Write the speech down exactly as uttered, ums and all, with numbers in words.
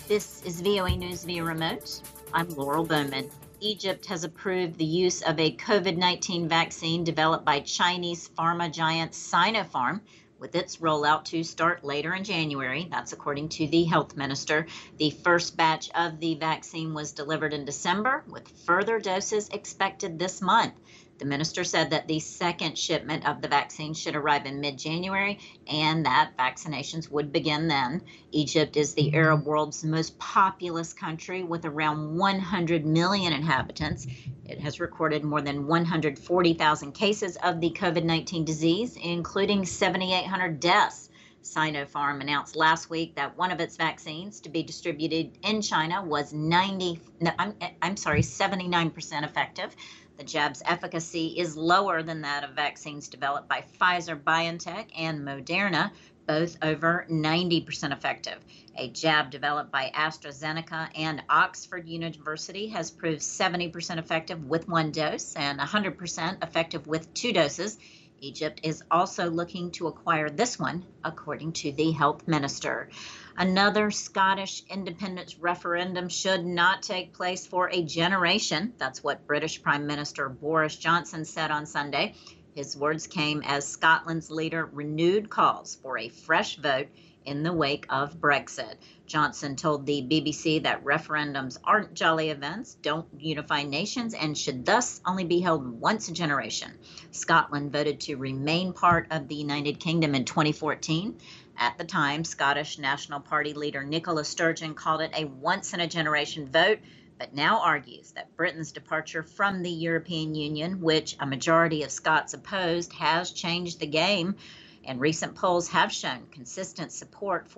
This is V O A News via remote. I'm Laurel Bowman. Egypt has approved the use of a COVID nineteen vaccine developed by Chinese pharma giant Sinopharm, with its rollout to start later in January. That's according to the health minister. The first batch of the vaccine was delivered in December, with further doses expected this month. The minister said that the second shipment of the vaccine should arrive in mid-January and that vaccinations would begin then. Egypt is the Arab world's most populous country with around one hundred million inhabitants. It has recorded more than one hundred forty thousand cases of the COVID nineteen disease, including seven thousand eight hundred deaths. Sinopharm announced last week that one of its vaccines to be distributed in China was ninety, no, I'm, I'm sorry, seventy-nine percent effective. The jab's efficacy is lower than that of vaccines developed by Pfizer, BioNTech, and Moderna, both over ninety percent effective. A jab developed by AstraZeneca and Oxford University has proved seventy percent effective with one dose and one hundred percent effective with two doses. Egypt is also looking to acquire this one, according to the health minister. Another Scottish independence referendum should not take place for a generation. That's what British Prime Minister Boris Johnson said on Sunday. His words came as Scotland's leader renewed calls for a fresh vote in the wake of Brexit. Johnson told the B B C that referendums aren't jolly events, don't unify nations, and should thus only be held once a generation. Scotland voted to remain part of the United Kingdom in twenty fourteen. At the time, Scottish National Party leader Nicola Sturgeon called it a once-in-a-generation vote, but now argues that Britain's departure from the European Union, which a majority of Scots opposed, has changed the game. And recent polls have shown consistent support for